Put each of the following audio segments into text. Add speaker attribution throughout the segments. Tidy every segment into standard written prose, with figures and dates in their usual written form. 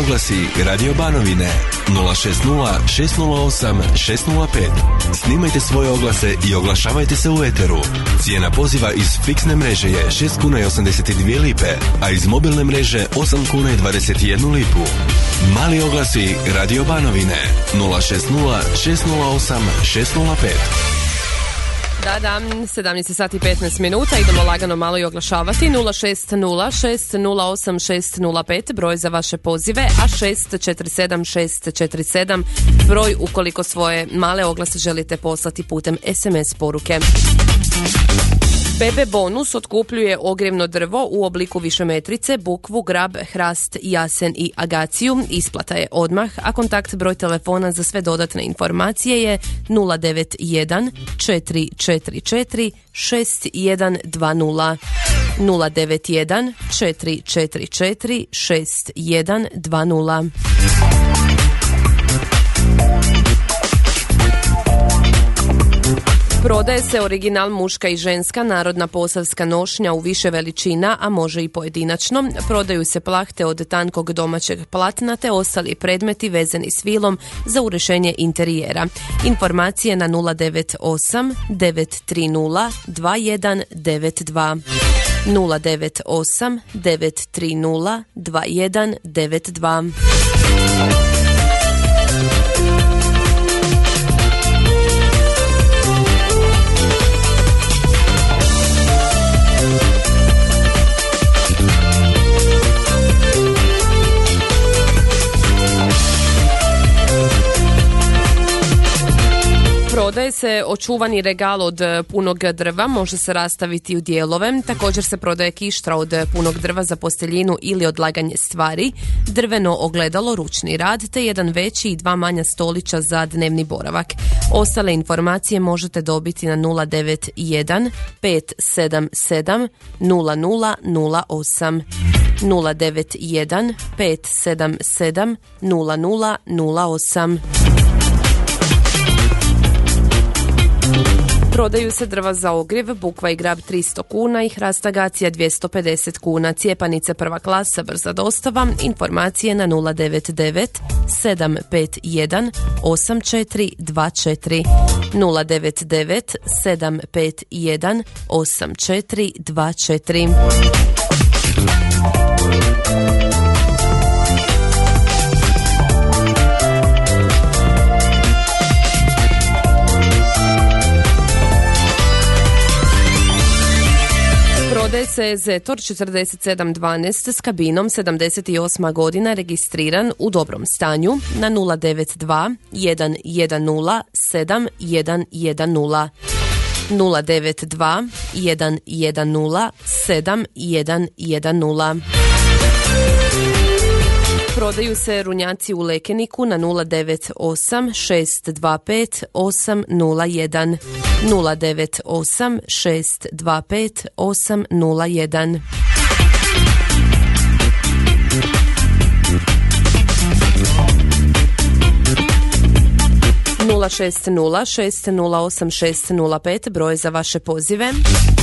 Speaker 1: oglasi Radio Banovine 060 608 605. Snimajte svoje oglase i oglašavajte se u eteru. Cijena poziva iz fiksne mreže je 6 kuna i 82 lipe, a iz mobilne mreže 8 kuna i 21 lipu. Mali oglasi Radio Banovine 060 608 605.
Speaker 2: Da, 17 sati 15 minuta, idemo lagano malo i oglašavati. 060 608 605, broj za vaše pozive, a 647 647, broj ukoliko svoje male oglase želite poslati putem SMS poruke. BB Bonus otkupljuje ogrjevno drvo u obliku višemetrice, bukvu, grab, hrast, jasen i agaciju. Isplata je odmah, a kontakt broj telefona za sve dodatne informacije je 091 444 6120. 091 444 6120. Prodaje se original muška i ženska narodna posavska nošnja u više veličina, a može i pojedinačno. Prodaju se plahte od tankog domaćeg platna te ostali predmeti vezani s vilom za urešenje interijera. Informacije na 098 930 2192. 098 930 2192. Prodaje se očuvani regal od punog drva, može se rastaviti u dijelove. Također se prodaje kištra od punog drva za posteljinu ili odlaganje stvari, drveno ogledalo, ručni rad, te jedan veći i dva manja stolića za dnevni boravak. Ostale informacije možete dobiti na 091 577 0008. 091 577 0008. Prodaju se drva za ogrjev, bukva i grab 300 kuna i hrast agacija 250 kuna. Cijepanice prva klasa, brza dostava. Informacije na 099 751 8424. 099 751 8424. Prodaje se Zetor 4712 s kabinom, 78. godina, registriran u dobrom stanju na 092 110 7110. 092 110 7110. Prodaju se runjaci u Lekeniku na 098 625 801. 098 625 801. Nula 60 608 605, broj za vaše pozive.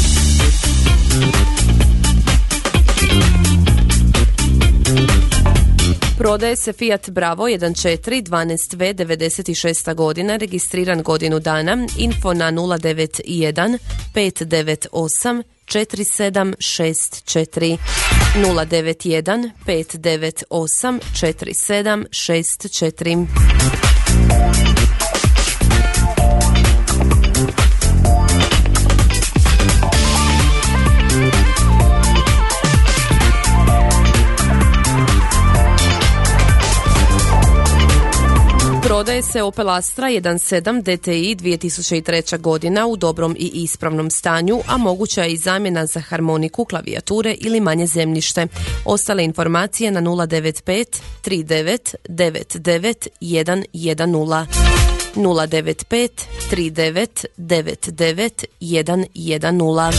Speaker 2: Prodaje se Fiat Bravo 1.4 12V 96. godina, registriran godinu dana. Info na 091 598 4764. 091 598 4764. Prodaje se Opel Astra 1.7 DTI 2003. godina u dobrom i ispravnom stanju, a moguća je i zamjena za harmoniku, klavijature ili manje zemljište. Ostale informacije na 095 39 99 110. 095 39 99 110.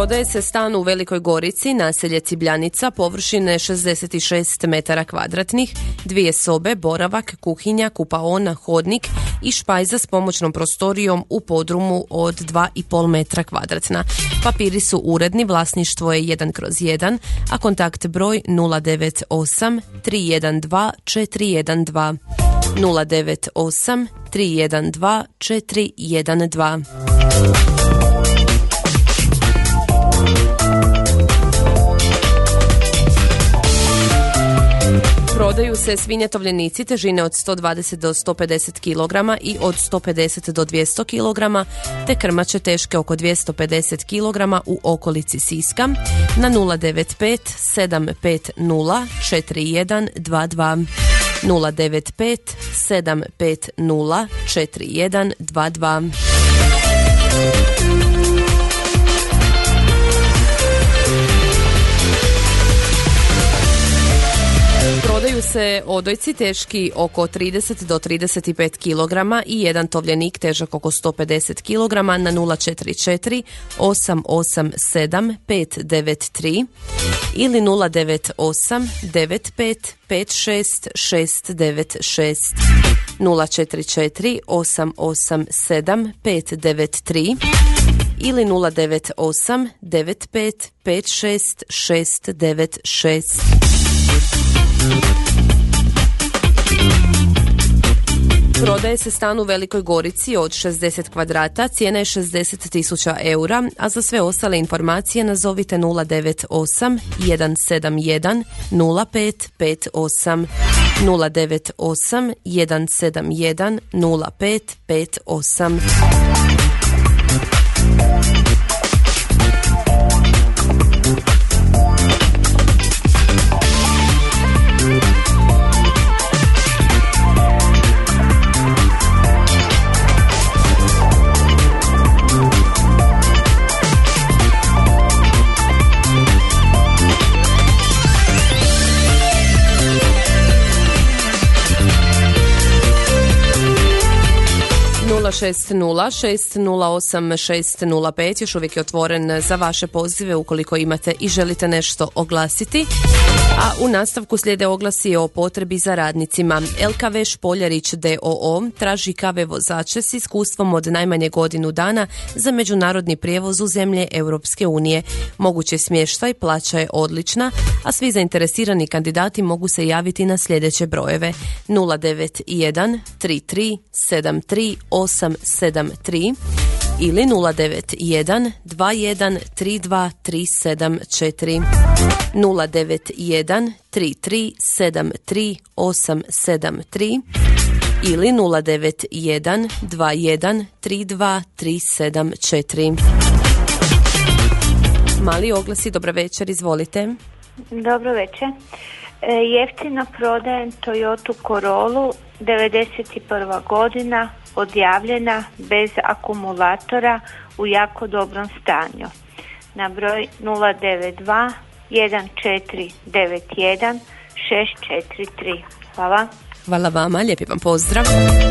Speaker 2: Prodaje se stan u Velikoj Gorici, naselje Cibljanica, površine 66 metara kvadratnih, 2 sobe, boravak, kuhinja, kupaona, hodnik i špajza s pomoćnom prostorijom u podrumu od 2,5 metra kvadratna. Papiri su uredni, vlasništvo je 1/1, a kontakt broj 098 312 412. 098 312 412. Prodaju se svinjetovljenici težine od 120 do 150 kg i od 150 do 200 kg, te krmače teške oko 250 kg u okolici Siska na 095 750 4122. 095 750 4122. Prodaju se odojci teški oko 30 do 35 kg i jedan tovljenik težak oko 150 kg na 044 887 593 ili 098 95 56 696. 044 887 593 ili 098 95 56 696. Prodaje se stan u Velikoj Gorici od 60 kvadrata, cijena je 60.000 eura, a za sve ostale informacije nazovite 098 171 0558. 098 171 0558. ...60608 605 još uvijek je otvoren za vaše pozive ukoliko imate i želite nešto oglasiti. A u nastavku slijede oglasi o potrebi za radnicima. LKV Špoljarić d.o.o. traži KV vozače s iskustvom od najmanje godinu dana za međunarodni prijevoz u zemlje Europske unije. Moguće smještaj, plaća je odlična, a svi zainteresirani kandidati mogu se javiti na sljedeće brojeve 091 33 73 873 ili 091 21 32 374. 091 33 73 873 ili 091 21 32 374. Mali oglasi, dobro večer, izvolite.
Speaker 3: Dobro večer. Jeftino prodajem Toyota Corollu 91. godina, odjavljena, bez akumulatora, u jako dobrom stanju. Na broj 092 1491 643. Hvala.
Speaker 2: Hvala vama, lijepi vam pozdrav.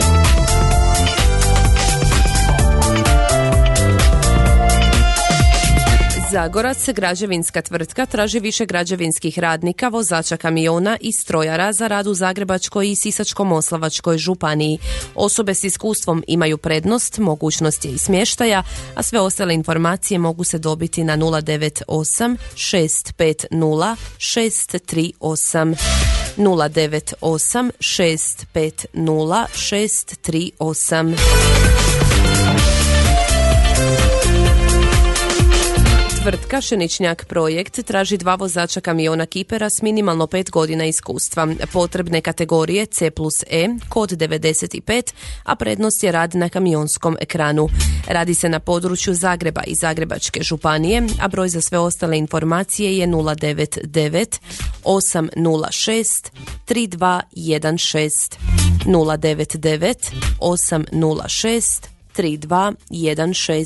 Speaker 2: Zagorac, građevinska tvrtka, traži više građevinskih radnika, vozača kamiona i strojara za rad u Zagrebačkoj i Sisačko-moslavačkoj županiji. Osobe s iskustvom imaju prednost, mogućnost je i smještaja, a sve ostale informacije mogu se dobiti na 098 650 638. 098 650 638. Tvrtka Šeničnjak Projekt traži 2 vozača kamiona Kipera s minimalno 5 godina iskustva. Potrebne kategorije C+E, kod 95, a prednost je rad na kamionskom ekranu. Radi se na području Zagreba i Zagrebačke županije, a broj za sve ostale informacije je 099 806 3216. 099 806 3216.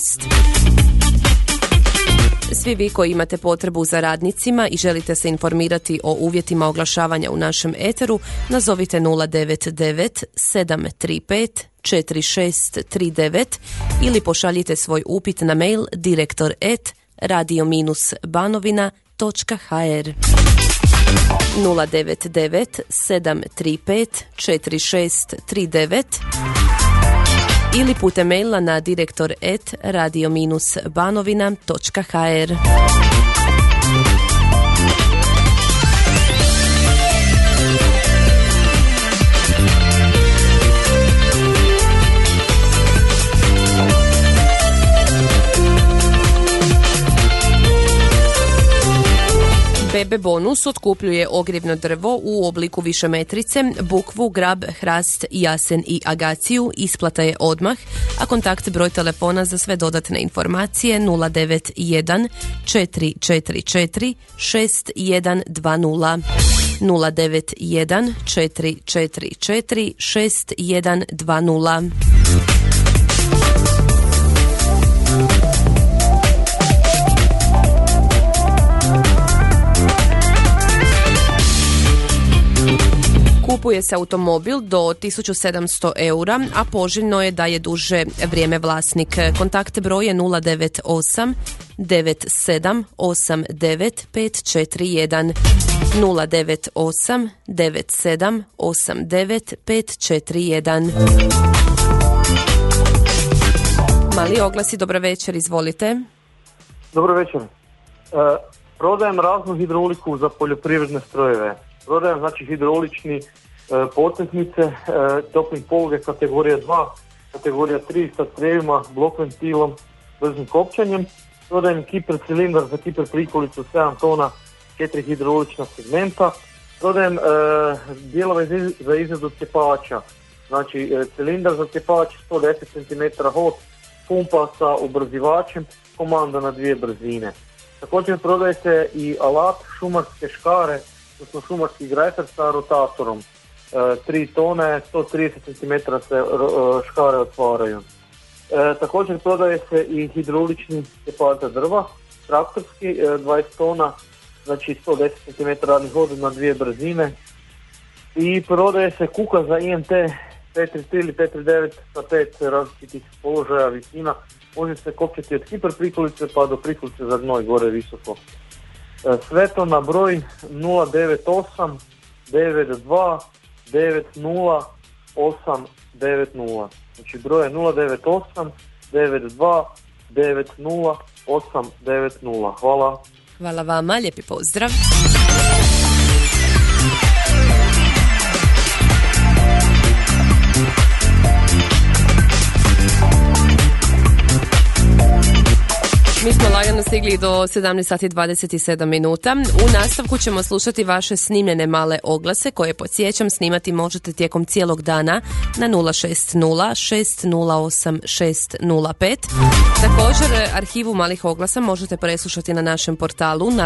Speaker 2: Svi vi koji imate potrebu za radnicima i želite se informirati o uvjetima oglašavanja u našem eteru, nazovite 099 735 4639 ili pošaljite svoj upit na mail direktor@ radio-banovina.hr 099 735 4639 ili putem maila na direktor@radio-banovina.hr. Bebe Bonus otkupljuje ogrjevno drvo u obliku višemetrice, bukvu, grab, hrast, jasen i agaciju. Isplata je odmah, a kontakt broj telefona za sve dodatne informacije 091 444 6120 091 444 6120. Kupuje se automobil do 1700 eura, a poželjno je da je duže vrijeme vlasnik. Kontakt broj je 098 97 89 541 098 97 89 541. Mali oglasi, dobro večer, izvolite.
Speaker 4: Dobro večer. Prodajem raznu hidrauliku za poljoprivredne strojeve. Prodajem znači hidraulični poteznice, topling poluge kategorija 2, kategorija 3 sa crevima, blok ventilom, brzim kopčanjem. Prodajem kiper cilindar za kiper prikolicu 7 tona, 4 hidraulična segmenta. Prodajem dijelove za izradu cjepača, znači cilindar za cjepač 110 cm hod, pumpa sa ubrzivačem, komanda na 2 brzine. Također prodaje se i alat šumarske škare, odnosno šumarski grajfer sa rotatorom. 3 tone, 130 cm se škare otvaraju. Također prodaje se i hidraulični cjepač za drva, traktorski, 20 tona, znači 110 cm radnih hoda na 2 brzine. I prodaje se kuka za IMT 533 ili 539 sa 5 različitih položaja, visina. Može se kopčati od hiper prikolice pa do prikolice za gnoj gore visoko. Sve to na broj 098 92 90 890. Znači broj je 098 92 90 890. Hvala.
Speaker 2: Hvala vama, lijepi pozdrav. Mi smo lagano stigli do 17:27 minuta. U nastavku ćemo slušati vaše snimljene male oglase koje, podsjećam, snimati možete tijekom cijelog dana na 060 608 605. Također, arhivu malih oglasa možete preslušati na našem portalu na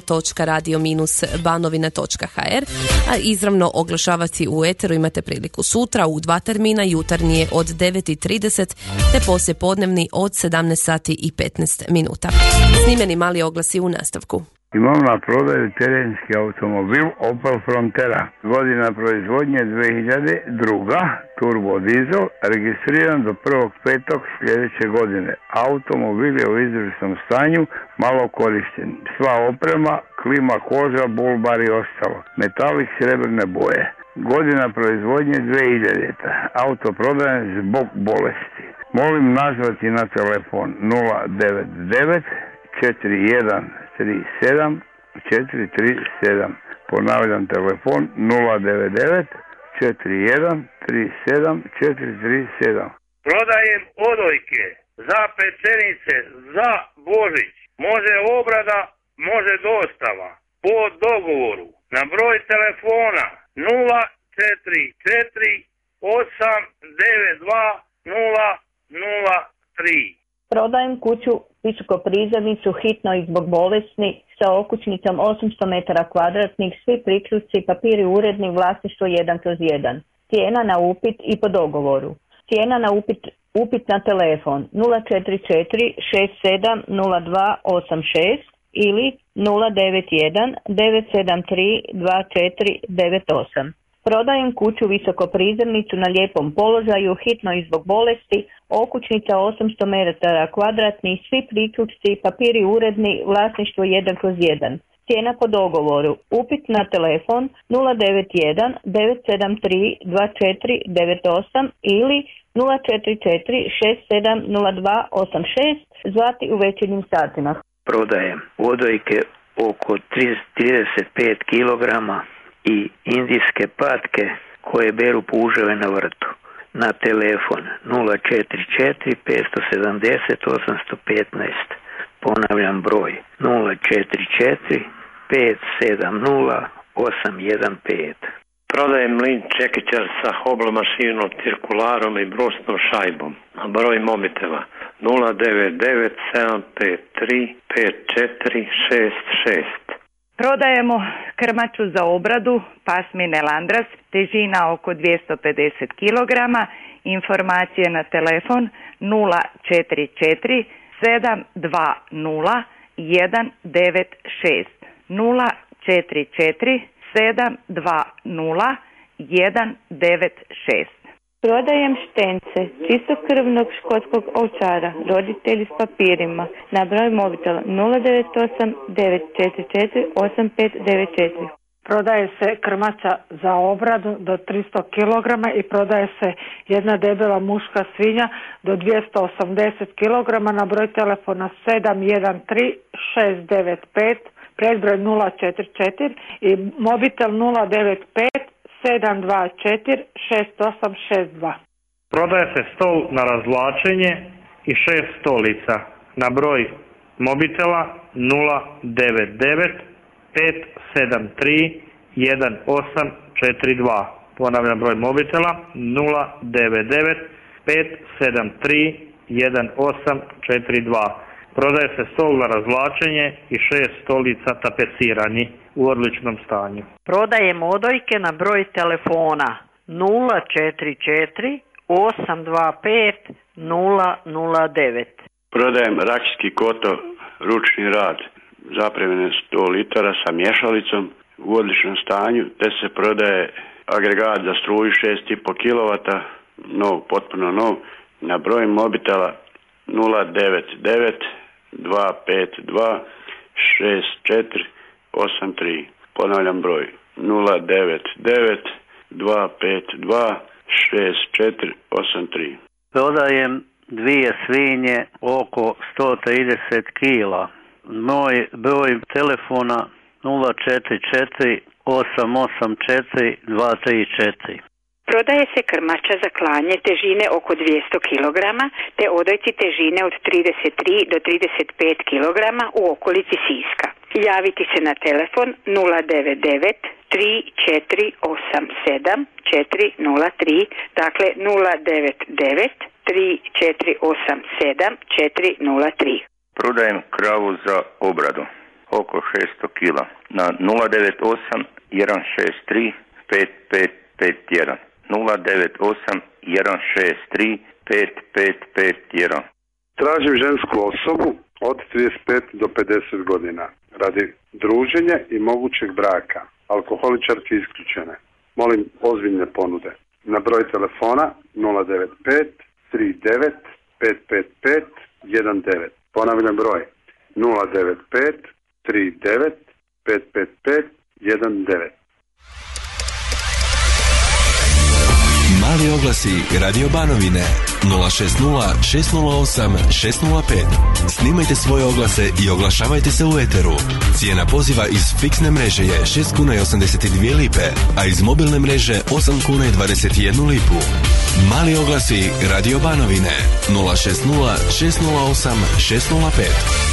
Speaker 2: www.radio-banovina.hr, a izravno oglašavati u eteru imate priliku sutra u 2 termina, jutarnji je od 9:30 te poslijepodnevni od 17:15 minuta. Snimeni mali oglasi u nastavku.
Speaker 5: Imam na prodaju terenski automobil Opel Frontera. Godina proizvodnje 2002. Turbo dizel, registriran do 1.5. sljedeće godine. Automobil je u izvrsnom stanju, malo korišten. Sva oprema, klima, koža, bulbar i ostalo. Metalik srebrne boje. Godina proizvodnje 2000. Auto prodajem zbog bolesti. Molim nazvati na telefon 099 4137 437. Ponavljam telefon 099 4137 437.
Speaker 6: Prodajem odojke za pečenice, za Božić. Može obrada, može dostava. Po dogovoru na broj telefona 044 892 003.
Speaker 7: Prodajem kuću visokoprizemnicu hitno i zbog bolesni sa okućnicom 800 metara kvadratnih, svi priključci, papiri uredni, vlasništvo 1/1. Cijena na upit i po dogovoru. Cijena na upit na telefon 044 67 02 86 ili 091 973 2498. Prodajem kuću visokoprizemnicu na lijepom položaju, hitno i zbog bolesti, okućnica 800 metara kvadratnih, svi priključci, papiri uredni, vlasništvo 1/1. Cijena po dogovoru. Upit na telefon 091 973 2498 ili 044 6702 86, zvati u večernjim satima.
Speaker 8: Prodajem odojke oko 35 kg i indijske patke koje beru puževe na vrtu. Na telefon 044 570 815. Ponavljam broj 044 570 815.
Speaker 9: Prodajem mlin čekićar sa hoblo mašinom, cirkularom i brusnom šajbom. Broj mobitela 099 753 5466.
Speaker 10: Prodajemo krmaču za obradu, pasmine Landras, težina oko 250 kg, informacije na telefon 044 720 196 044 720 196.
Speaker 3: Prodajem štence čistokrvnog škotskog ovčara, roditelji s papirima, na broj mobitela 098 944 8594.
Speaker 11: Prodaje se krmača za obradu do 300 kg i prodaje se jedna debela muška svinja do 280 kg na broj telefona 713 695, predbroj 044 i mobitel 095 724 6862.
Speaker 6: Prodaje se stol na razvlačenje i 6 stolica na broj mobitela 099 573 1842. Ponavljam broj mobitela 099 573 1842. Prodaje se stol na razvlačenje i 6 stolica tapecirani u odličnom stanju.
Speaker 12: Prodajem odojke na broj telefona 044 825 009.
Speaker 13: Prodajem rakijski koto, ručni rad, zapremljene 100 litara sa mješalicom u odličnom stanju, te se prodaje agregat za struju 6,5 kW, nov, potpuno nov, na broj mobitela 099 252 6483. Ponavljam broj 099 252 6483.
Speaker 8: Prodajem 2 svinje oko 130 kila. Moj broj telefona 044 884 234.
Speaker 14: Prodaje se krmača za klanje težine oko 200 kg te odojci težine od 33 do 35 kg u okolici Siska. Javiti se na telefon 099 3487 403, dakle 099 3487 403.
Speaker 15: Prodajem kravu za obradu oko 600 kg na 098 163 5551. 098 163 5551.
Speaker 16: Tražim žensku osobu od 35 do 50 godina radi druženja i mogućeg braka. Alkoholičarke isključene. Molim ozbiljne ponude. Na broj telefona 095 39 555 19. Ponavljam broj 095 39 555 19.
Speaker 1: Mali oglasi Radio Banovine 060 608 605. Snimajte svoje oglase i oglašavajte se u eteru. Cijena poziva iz fiksne mreže je 6 kuna i 82 lipe, a iz mobilne mreže 8 kuna i 21 lipu. Mali oglasi Radio Banovine 060 608 605.